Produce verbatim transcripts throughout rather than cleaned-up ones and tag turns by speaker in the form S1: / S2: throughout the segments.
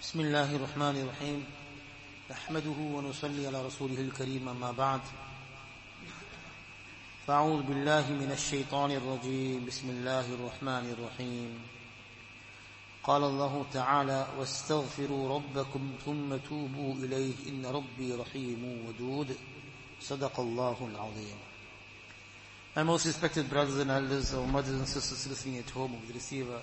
S1: بسم الله الرحمن الرحيم نحمده ونصلي على رسوله الكريم أما بعد فأعوذ بالله من الشيطان الرجيم بسم الله الرحمن الرحيم قال الله تعالى واستغفروا ربكم ثم توبوا إليه إن ربي رحيم ودود صدق الله العظيم. My most respected brothers and elders, our mothers and sisters listening at home with the receiver,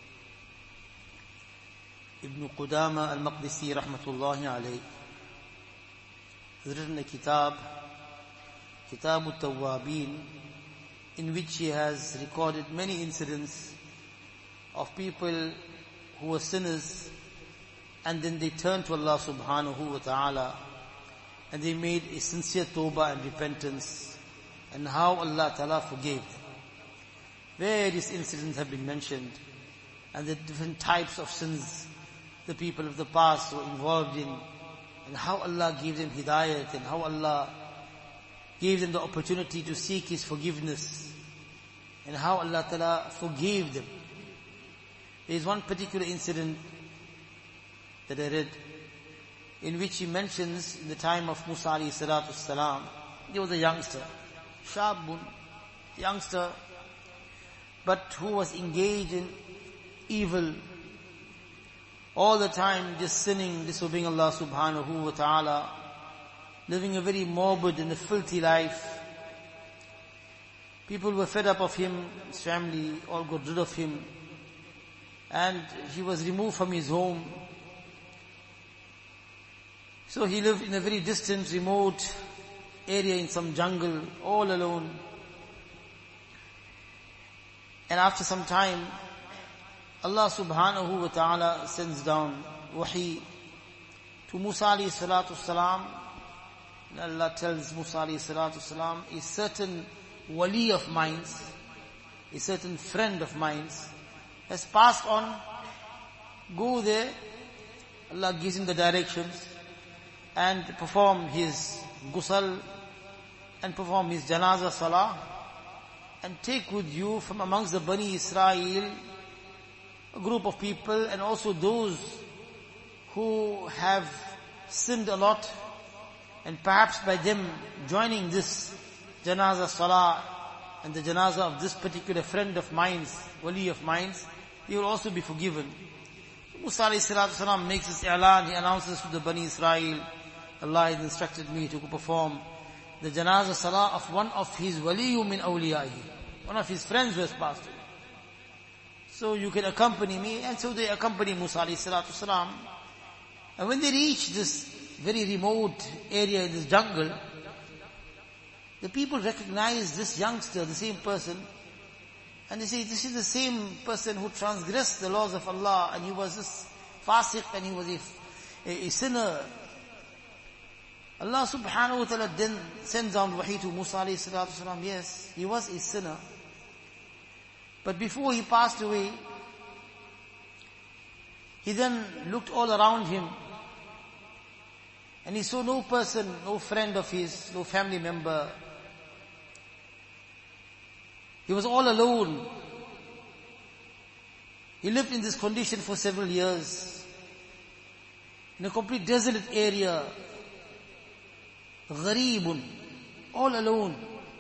S1: Ibn Qudama al-Maqdisi rahmatullahi alayh has written a kitab, Kitab al-Tawwabin, in which he has recorded many incidents of people who were sinners and then they turned to Allah subhanahu wa ta'ala and they made a sincere tawbah and repentance, and how Allah ta'ala forgave them. Various incidents have been mentioned and the different types of sins the people of the past were involved in, and how Allah gave them hidayat, and how Allah gave them the opportunity to seek His forgiveness, and how Allah Ta'ala forgave them. There is one particular incident that I read in which he mentions in the time of Musa alayhi salatu salam, he was a youngster, shabun, youngster, but who was engaged in evil, all the time just sinning, disobeying Allah subhanahu wa ta'ala, living a very morbid and a filthy life. People were fed up of him, his family all got rid of him, and he was removed from his home. So he lived in a very distant, remote area in some jungle, all alone. And after some time, Allah subhanahu wa ta'ala sends down wahi to Musa alayhi salatu salam. And Allah tells Musa alayhi salatu salam, a certain wali of mine, a certain friend of mine has passed on, go there. Allah gives him the directions and perform his ghusl and perform his janazah salah and take with you from amongst the Bani Israel a group of people, and also those who have sinned a lot, and perhaps by them joining this janazah salah and the janazah of this particular friend of mine, wali of mine, they will also be forgiven. Musa alayhi salatu salam makes this i'lan, he announces to the Bani Israel, Allah has instructed me to perform the janazah salah of one of his wali min awliyahi, one of his friends who has passed away. So you can accompany me. And so they accompany Musa alayhi salatu salam. And when they reach this very remote area in this jungle, the people recognize this youngster, the same person, and they say, this is the same person who transgressed the laws of Allah, and he was this fasiq, and he was a, a, a sinner. Allah subhanahu wa ta'ala then sends down wahi to Musa alayhi salatu salam. Yes, he was a sinner. But before he passed away, he then looked all around him and he saw no person, no friend of his, no family member. He was all alone. He lived in this condition for several years, in a complete desolate area, ghareebun, all alone.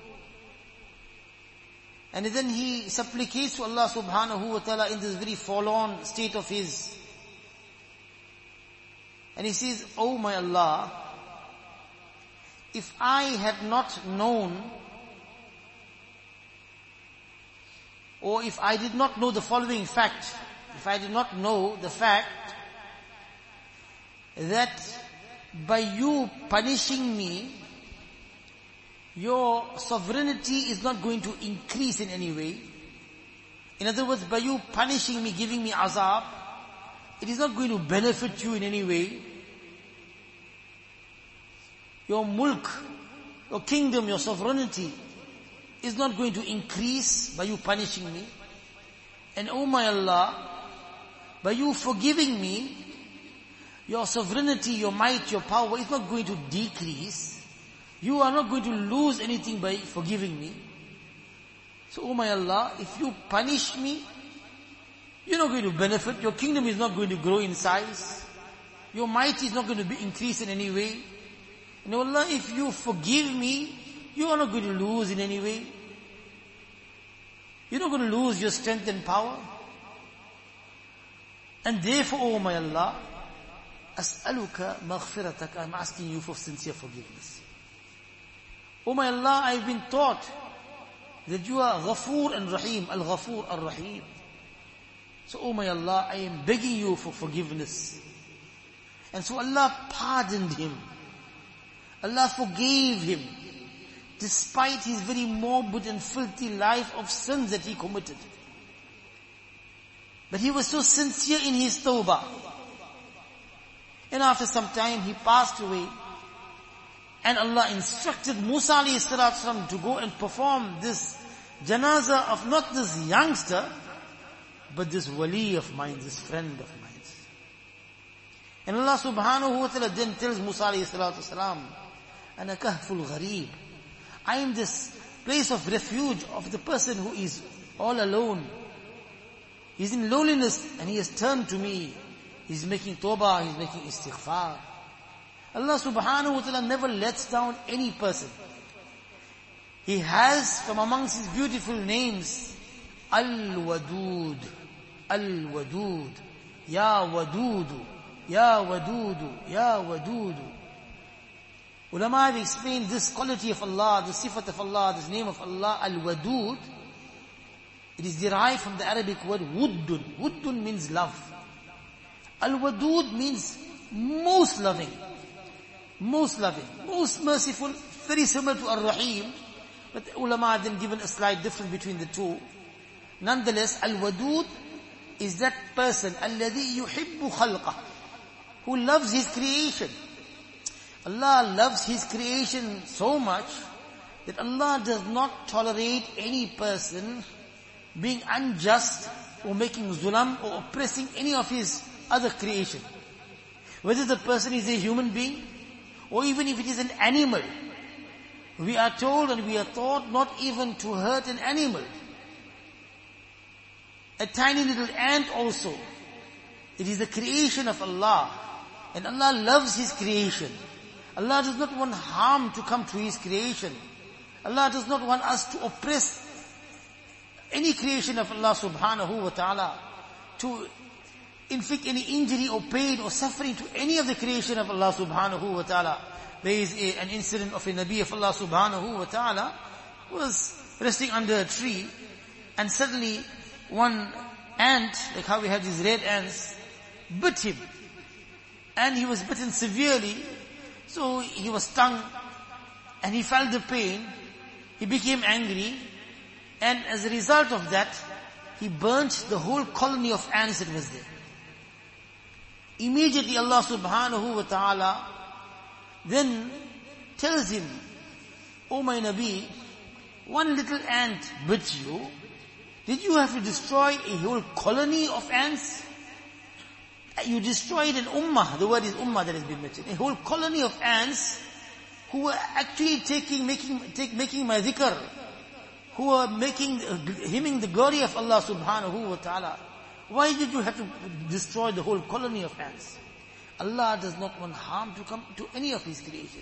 S1: And then he supplicates to Allah subhanahu wa ta'ala in this very forlorn state of his. And he says, oh my Allah, if I had not known, or if I did not know the following fact, if I did not know the fact that by you punishing me, your sovereignty is not going to increase in any way. In other words, by you punishing me, giving me azab, it is not going to benefit you in any way. Your mulk, your kingdom, your sovereignty is not going to increase by you punishing me. And oh my Allah, by you forgiving me, your sovereignty, your might, your power is not going to decrease. You are not going to lose anything by forgiving me. So, oh my Allah, if you punish me, you're not going to benefit. Your kingdom is not going to grow in size. Your might is not going to be increased in any way. And Allah, if you forgive me, you are not going to lose in any way. You're not going to lose your strength and power. And therefore, oh my Allah, as'aluka maghfiratak, I'm asking you for sincere forgiveness. Oh my Allah, I've been taught that you are Ghafoor and Rahim, Al-Ghafoor Ar-Rahim. So oh my Allah, I am begging you for forgiveness. And so Allah pardoned him. Allah forgave him, despite his very morbid and filthy life of sins that he committed. But he was so sincere in his tawbah. And after some time he passed away. And Allah instructed Musa alayhi salatu wasalam to go and perform this janazah of not this youngster, but this wali of mine, this friend of mine. And Allah subhanahu wa ta'ala then tells Musa alayhi salatu wasalam, Ana kahful ghareeb. I am this place of refuge of the person who is all alone. He's in loneliness and he has turned to me. He's making tawbah, he's making istighfar. Allah subhanahu wa ta'ala never lets down any person. He has from amongst his beautiful names, Al-Wadud, Al-Wadud, Ya Wadudu, Ya Wadudu, Ya Wadudu. Ulama have explained this quality of Allah, the sifat of Allah, this name of Allah, Al-Wadud. It is derived from the Arabic word Wuddun. Wuddun means love. Al-Wadud means most loving. Most loving. Most merciful. Very similar to Ar-Rahim. But the ulama have then given a slight difference between the two. Nonetheless, Al-Wadud is that person, الَّذِي يُحِبُّ خَلْقَهُ, who loves his creation. Allah loves his creation so much that Allah does not tolerate any person being unjust or making zulam or oppressing any of his other creation. Whether the person is a human being or even if it is an animal. We are told and we are taught not even to hurt an animal. A tiny little ant also. It is the creation of Allah. And Allah loves His creation. Allah does not want harm to come to His creation. Allah does not want us to oppress any creation of Allah subhanahu wa ta'ala, to inflict any injury or pain or suffering to any of the creation of Allah subhanahu wa ta'ala. There is a, an incident of a Nabi of Allah subhanahu wa ta'ala who was resting under a tree and suddenly one ant, like how we have these red ants, bit him. And he was bitten severely, so he was stung and he felt the pain. He became angry, and as a result of that, he burnt the whole colony of ants that was there. Immediately Allah subhanahu wa ta'ala then tells him, O my Nabi, one little ant bit you. Did you have to destroy a whole colony of ants? You destroyed an ummah. The word is ummah that has been mentioned. A whole colony of ants who were actually taking, making, take, making my dhikr, who were making, uh, hymning the glory of Allah subhanahu wa ta'ala. Why did you have to destroy the whole colony of ants? Allah does not want harm to come to any of His creation.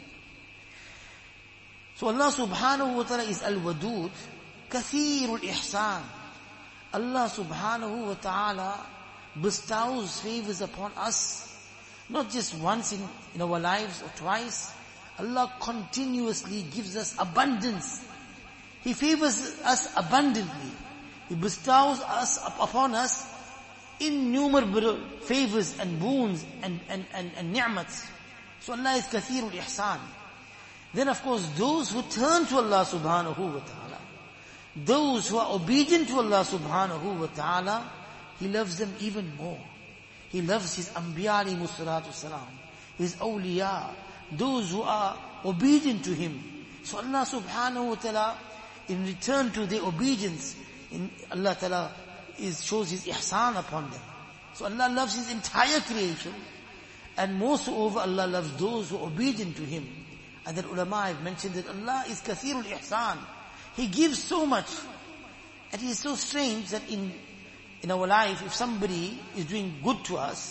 S1: So Allah subhanahu wa ta'ala is Al-Wadud, Kathirul Ihsan. Allah subhanahu wa ta'ala bestows favors upon us, not just once in, in our lives or twice. Allah continuously gives us abundance. He favors us abundantly. He bestows us upon us innumerable favors and boons and, and, and, and ni'mats. So Allah is Kathirul Ihsan. Then of course those who turn to Allah subhanahu wa ta'ala, those who are obedient to Allah subhanahu wa ta'ala, He loves them even more. He loves His Anbiya alayhimu salatu salam, His awliya, those who are obedient to Him. So Allah subhanahu wa ta'ala, in return to their obedience, in Allah ta'ala is, shows His ihsan upon them. So Allah loves His entire creation, and moreover Allah loves those who are obedient to Him. And that ulama have mentioned that Allah is Kathirul Ihsan. He gives so much. And it is so strange that in, in our life, if somebody is doing good to us,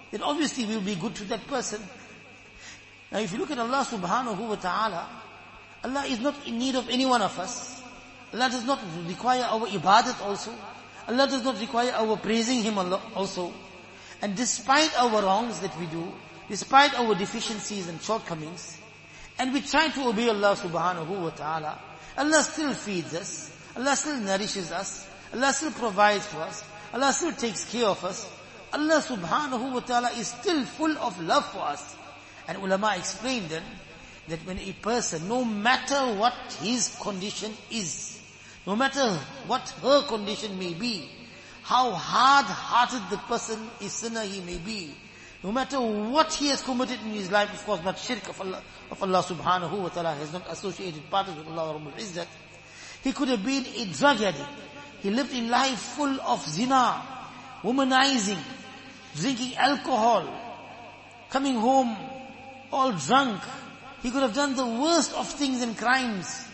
S1: then obviously we will be good to that person. Now if you look at Allah subhanahu wa ta'ala, Allah is not in need of any one of us. Allah does not require our ibadat also. Allah does not require our praising Him also. And despite our wrongs that we do, despite our deficiencies and shortcomings, and we try to obey Allah subhanahu wa ta'ala, Allah still feeds us, Allah still nourishes us, Allah still provides for us, Allah still takes care of us. Allah subhanahu wa ta'ala is still full of love for us. And ulama explained then, that when a person, no matter what his condition is, no matter what her condition may be, how hard-hearted the person, a sinner he may be, no matter what he has committed in his life, of course not shirk of Allah, of Allah subhanahu wa ta'ala, has not associated partners with Allah Rabbul Izzat. He could have been a drug addict. He lived a life full of zina, womanizing, drinking alcohol, coming home all drunk. He could have done the worst of things and crimes.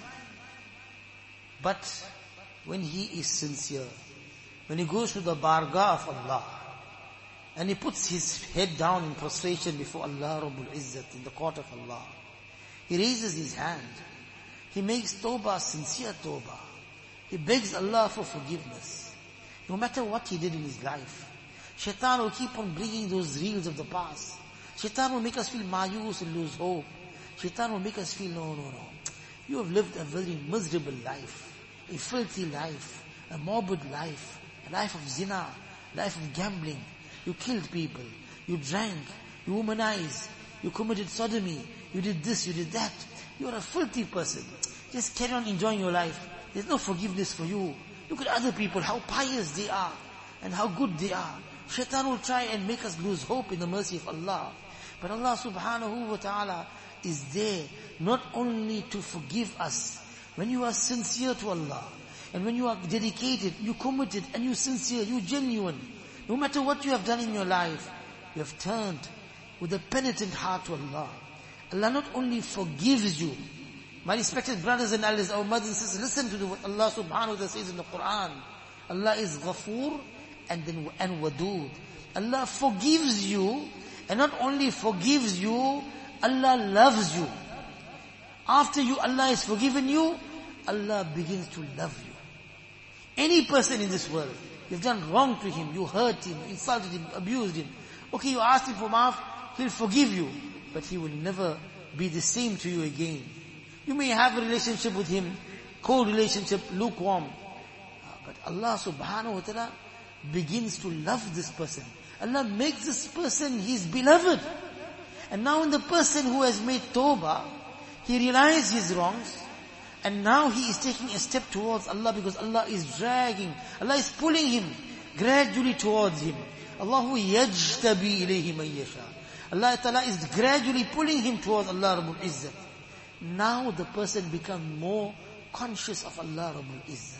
S1: But when he is sincere, when he goes to the bargah of Allah, and he puts his head down in prostration before Allah Rabbul Izzat, in the court of Allah, he raises his hand, he makes tawbah, sincere tawbah, he begs Allah for forgiveness. No matter what he did in his life, shaitan will keep on bringing those reels of the past. Shaitan will make us feel mayus and lose hope. Shaitan will make us feel, no, no, no. You have lived a very miserable life, a filthy life, a morbid life, a life of zina, a life of gambling. You killed people, you drank, you womanized, you committed sodomy, you did this, you did that. You are a filthy person. Just carry on enjoying your life. There's no forgiveness for you. Look at other people, how pious they are, and how good they are. Shaitan will try and make us lose hope in the mercy of Allah. But Allah subhanahu wa ta'ala is there not only to forgive us. When you are sincere to Allah, and when you are dedicated, you committed, and you sincere, you genuine, no matter what you have done in your life, you have turned with a penitent heart to Allah. Allah not only forgives you, my respected brothers and elders, our mothers and sisters, listen to what Allah subhanahu wa ta'ala says in the Quran. Allah is Ghafoor and then and Wadud. Allah forgives you, and not only forgives you, Allah loves you. After you, Allah has forgiven you, Allah begins to love you. Any person in this world, you've done wrong to him, you hurt him, insulted him, abused him. Okay, you asked him for maaf, he'll forgive you, but he will never be the same to you again. You may have a relationship with him, cold relationship, lukewarm. But Allah subhanahu wa ta'ala begins to love this person. Allah makes this person his beloved. And now in the person who has made tawbah, he realized his wrongs, and now he is taking a step towards Allah, because Allah is dragging, Allah is pulling him gradually towards him. Allahu yajtabi ilayhi man yasha. Allah Ta'ala is gradually pulling him towards Allah Rabbul Izzat. Now the person becomes more conscious of Allah Rabbul Izzat.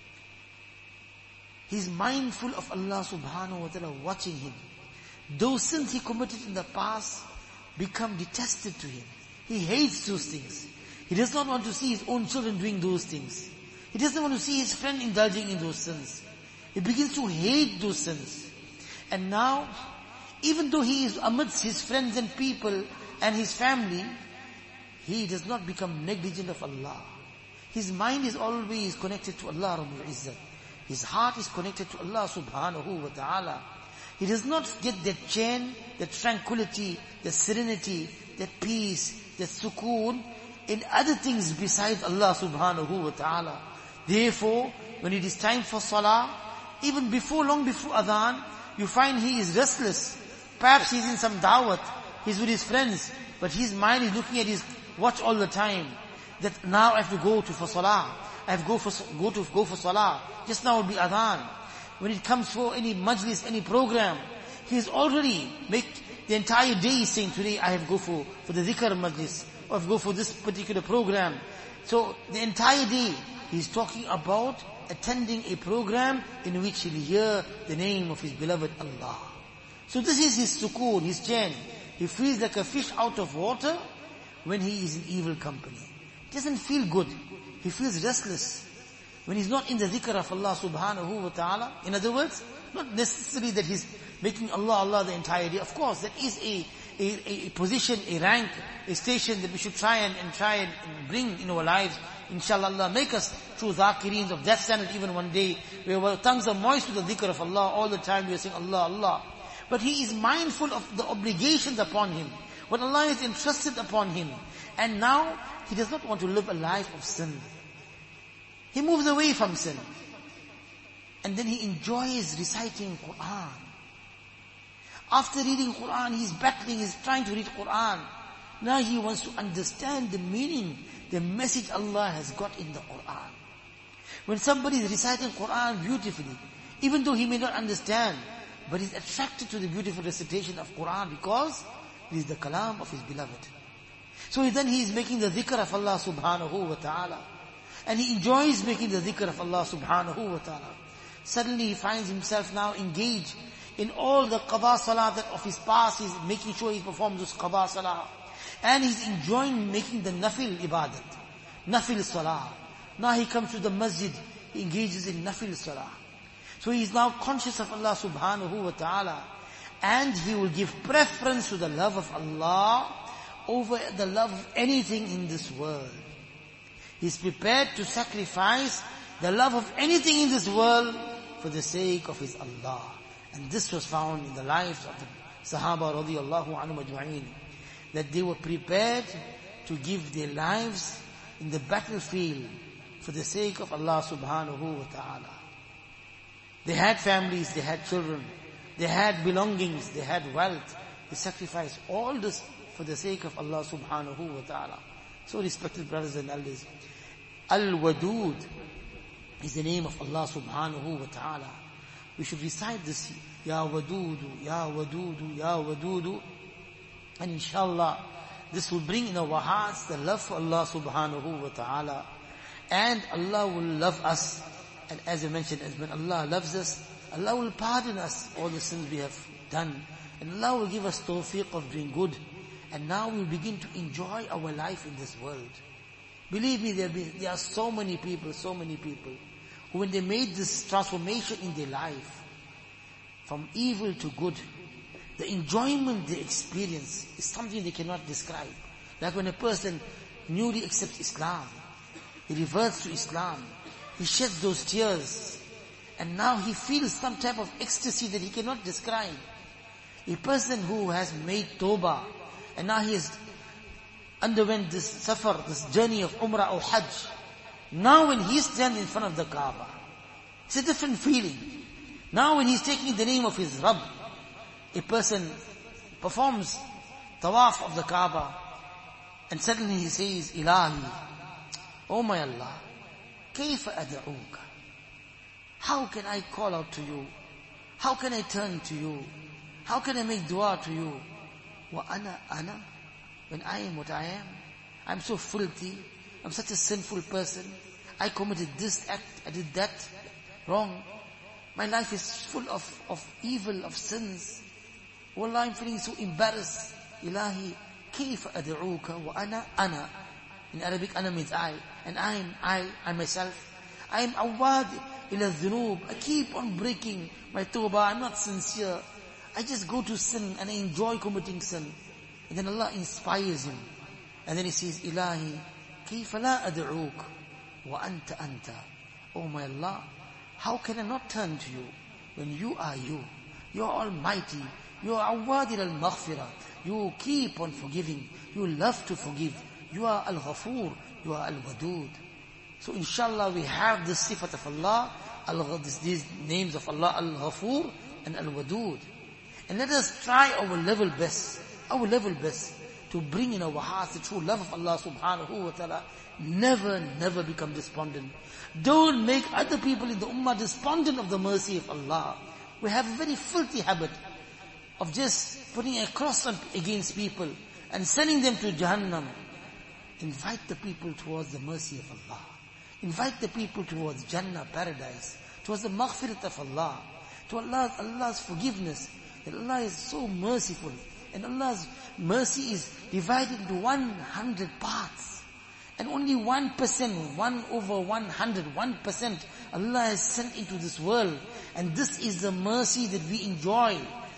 S1: He's mindful of Allah subhanahu wa ta'ala watching him. Those sins he committed in the past become detested to him. He hates those things. He does not want to see his own children doing those things. He doesn't want to see his friend indulging in those sins. He begins to hate those sins. And now, even though he is amidst his friends and people and his family, he does not become negligent of Allah. His mind is always connected to Allah Rabbul Izzat. His heart is connected to Allah subhanahu wa ta'ala. He does not get that chain, that tranquility, that serenity, that peace, that sukoon in other things besides Allah subhanahu wa ta'ala. Therefore, when it is time for salah, even before, long before adhan, you find he is restless. Perhaps he's in some da'wat, he's with his friends, but his mind is looking at his watch all the time. That now I have to go to for salah. I have to go for, go to, go for salah. Just now will be adhan. When it comes for any majlis, any program, he is already make the entire day he's saying, today I have to go for, for the dhikr majlis, or I have to go for this particular program. So the entire day he's talking about attending a program in which he'll hear the name of his beloved Allah. So this is his sukoon, his chain. He feels like a fish out of water when he is in evil company. He doesn't feel good. He feels restless when he's not in the dhikr of Allah subhanahu wa ta'ala. In other words, not necessarily that his making Allah, Allah the entire day. Of course, that is a, a, a position, a rank, a station that we should try and, and try and bring in our lives. Inshallah, Allah make us true dhakireens of that standard even one day, where our tongues are moist with the dhikr of Allah. All the time we are saying Allah, Allah. But he is mindful of the obligations upon him, what Allah has entrusted upon him. And now, he does not want to live a life of sin. He moves away from sin. And then he enjoys reciting Quran. After reading Quran, he's battling, he's trying to read Quran. Now he wants to understand the meaning, the message Allah has got in the Quran. When somebody is reciting Quran beautifully, even though he may not understand, but he's attracted to the beautiful recitation of Quran because it is the kalam of his beloved. So then he is making the dhikr of Allah subhanahu wa ta'ala. And he enjoys making the dhikr of Allah subhanahu wa ta'ala. Suddenly he finds himself now engaged in all the qada salah that of his past. He's making sure he performs this qada salah. And he's enjoying making the nafil ibadat. Nafil salah. Now he comes to the masjid, he engages in nafil salah. So he is now conscious of Allah subhanahu wa ta'ala. And he will give preference to the love of Allah over the love of anything in this world. He's prepared to sacrifice the love of anything in this world for the sake of his Allah. And this was found in the lives of the Sahaba radiyallahu anhum ajma'in, that they were prepared to give their lives in the battlefield for the sake of Allah subhanahu wa ta'ala. They had families, they had children, they had belongings, they had wealth. They sacrificed all this for the sake of Allah subhanahu wa ta'ala. So respected brothers and elders, Al-Wadud is the name of Allah subhanahu wa ta'ala. We should recite this, Ya Wadudu, Ya Wadudu, Ya Wadudu. And inshallah, this will bring in our hearts the love for Allah subhanahu wa ta'ala. And Allah will love us. And as I mentioned, as when Allah loves us, Allah will pardon us all the sins we have done. And Allah will give us tawfiq of doing good. And now we'll begin to enjoy our life in this world. Believe me, there, be, there are so many people, so many people, who when they made this transformation in their life, from evil to good, the enjoyment they experience is something they cannot describe. Like when a person newly accepts Islam, he reverts to Islam, he sheds those tears, and now he feels some type of ecstasy that he cannot describe. A person who has made tawbah, and now he has underwent this safar, this journey of Umrah or Hajj. Now when he stands in front of the Kaaba, it's a different feeling. Now when he's taking the name of his Rabb, a person performs tawaf of the Kaaba, and suddenly he says, Ilahi, oh my Allah, kayfa ad'uka? How can I call out to you? How can I turn to you? How can I make dua to you? Wa ana ana, when I am what I am, I'm so filthy, I'm such a sinful person, I committed this act, I did that wrong. My life is full of, of evil, of sins. Wallah, I'm feeling so embarrassed. Ilahi, kayfa ad'uka wa ana ana. In Arabic, ana means I. And I am I, I myself. I am awad ila dhunub. I keep on breaking my tawbah. I'm not sincere. I just go to sin and I enjoy committing sin. And then Allah inspires him. And then he says, Ilahi, kayfa la ad'uk wa anta anta. Oh my Allah, how can I not turn to you when you are you? You are almighty. You are awadir al-maghfirah. You keep on forgiving. You love to forgive. You are al-ghafur. You are al-wadud. So inshallah we have this sifat of Allah, al these names of Allah, al-ghafur and al-wadud. And let us try our level best, our level best, to bring in our hearts the true love of Allah subhanahu wa ta'ala. Never, never become despondent. Don't make other people in the ummah despondent of the mercy of Allah. We have a very filthy habit of just putting a cross on, against people and sending them to Jahannam. Invite the people towards the mercy of Allah. Invite the people towards Jannah, paradise, towards the maghfirat of Allah, to Allah, Allah's forgiveness. That Allah is so merciful. And Allah's mercy is divided into one hundred parts. And only one percent, one over one hundred, one percent Allah has sent into this world. And this is the mercy that we enjoy.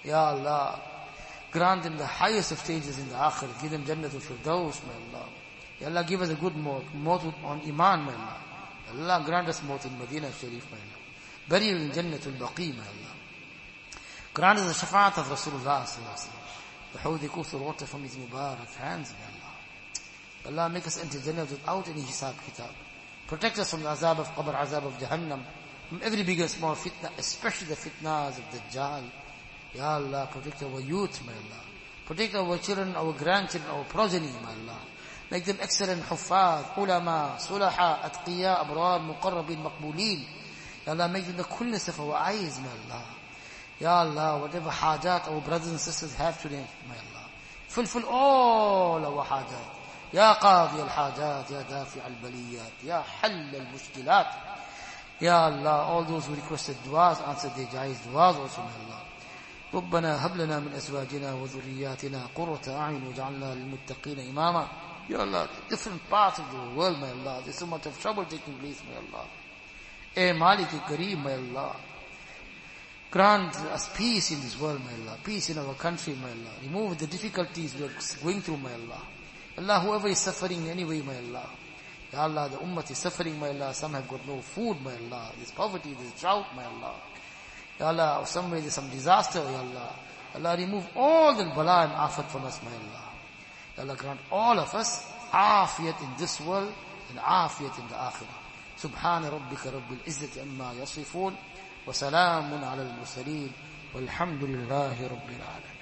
S1: Ya Allah, grant them the highest of stages in the akhirah. Give them Jannatul Firdaus, may Allah. Ya Allah, give us a good maut, maut on Iman, may Allah. Allah, grant us maut in Medina Sharif, may Allah. Bury in Jannatul Baqi, may Allah. Grant us the shafaat of Rasulullah sallallahu alaihi wasallam. The Hawdi Kuthur water from his Mubarak hands, may Allah. Allah, make us enter Jannah without any hisab kitab. Protect us from the azab of Qabr, azab of Jahannam, from every big and small fitna, especially the fitnas of Dajjal. Ya Allah, protect our youth, may Allah. Protect our children, our grandchildren, our progeny, may Allah. Make them excellent huffaz, ulama, sulaha, atqiya, abrar, muqarrabin, maqbooleen. Ya Allah, make them the coolness of our eyes, may Allah. Ya Allah, whatever hajat our brothers and sisters have today, may Allah. Fulfill all our hajat. يا قاضي الحاجات يا دافع البليات يا حل المشكلات يا الله. All those who requested du'as, answer their jaiz du'as also, may Allah. ربنا هب لنا من أزواجنا وذرياتنا قرة أعين وجعلنا للمتقين إماما. Ya Allah, different parts of the world, may Allah. There's so much of trouble taking place, may Allah. Eh Malik Kareem, may Allah. Grant us peace in this world, may Allah. Peace in our country, may Allah. Remove the difficulties we are going through, may Allah. Allah, whoever is suffering anyway, may Allah. Ya Allah, the ummah is suffering, may Allah. Some have got no food, may Allah. There's poverty, there's drought, may Allah. Ya Allah, somewhere there's some disaster, Ya Allah. Allah, remove all the bala and afat from us, may Allah. Ya Allah, grant all of us afiyat in this world and afiyat in the akhirah. Subhana rabbika rabbil izzati amma yasifun wa salamun ala al-mursaleen walhamdulillahi rabbil alamin.